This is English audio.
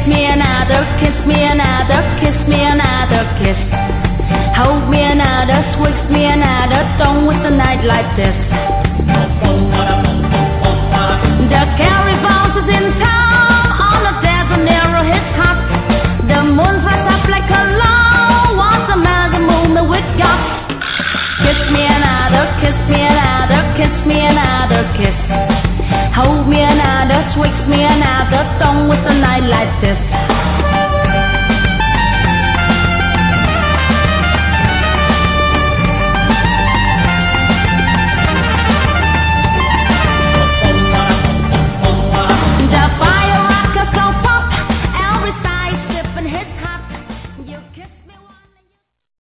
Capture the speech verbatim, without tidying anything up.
me another, kiss me another, kiss me another kiss. Hold me another, squeeze me another, don't waste the night like this.